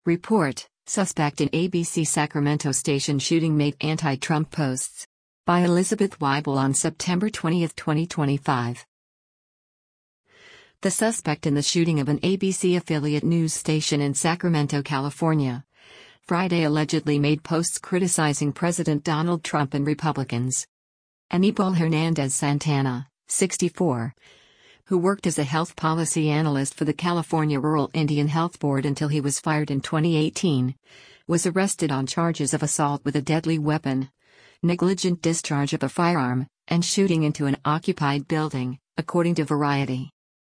Report: Suspect in ABC Sacramento station shooting made anti-Trump posts. By Elizabeth Weibel on September 20, 2025. The suspect in the shooting of an ABC affiliate news station in Sacramento, California, Friday allegedly made posts criticizing President Donald Trump and Republicans. Aníbal Hernández Santana, 64, who worked as a health policy analyst for the California Rural Indian Health Board until he was fired in 2018, was arrested on charges of assault with a deadly weapon, negligent discharge of a firearm, and shooting into an occupied building, according to Variety.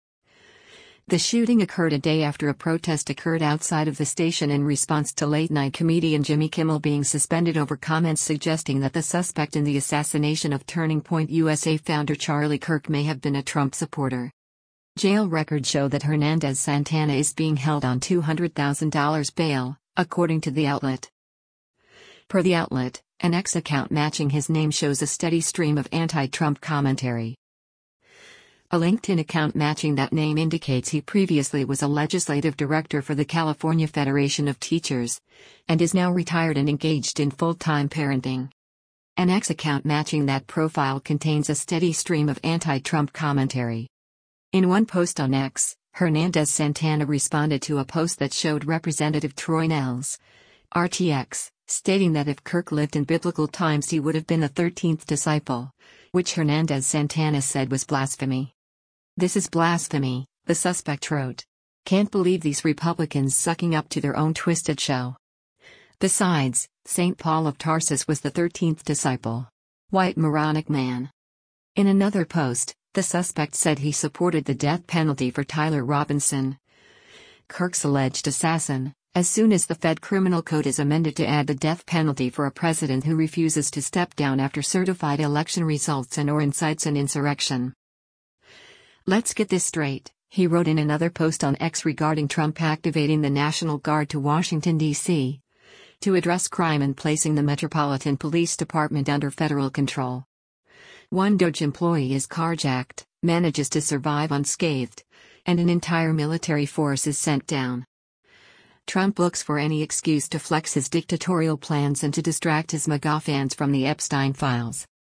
The shooting occurred a day after a protest occurred outside of the station in response to late-night comedian Jimmy Kimmel being suspended over comments suggesting that the suspect in the assassination of Turning Point USA founder Charlie Kirk may have been a Trump supporter. Jail records show that Hernández Santana is being held on $200,000 bail, according to the outlet. Per the outlet, an X account matching his name shows a steady stream of anti-Trump commentary. A LinkedIn account matching that name indicates he previously was a legislative director for the California Federation of Teachers, and is now retired and engaged in full-time parenting. An X account matching that profile contains a steady stream of anti-Trump commentary. In one post on X, Hernández Santana responded to a post that showed Representative Troy Nehls, RTX, stating that if Kirk lived in biblical times he would have been the 13th disciple, which Hernández Santana said was blasphemy. "This is blasphemy," the suspect wrote. "Can't believe these Republicans sucking up to their own twisted show." Besides, St. Paul of Tarsus was the 13th disciple. White moronic man. In another post, the suspect said he supported the death penalty for Tyler Robinson, Kirk's alleged assassin, as soon as the Fed Criminal Code is amended to add the death penalty for a president who refuses to step down after certified election results and/or incites an insurrection. "Let's get this straight," he wrote in another post on X regarding Trump activating the National Guard to Washington, D.C., to address crime and placing the Metropolitan Police Department under federal control. One DOJ employee is carjacked, manages to survive unscathed, and an entire military force is sent down. Trump looks for any excuse to flex his dictatorial plans and to distract his MAGA fans from the Epstein files.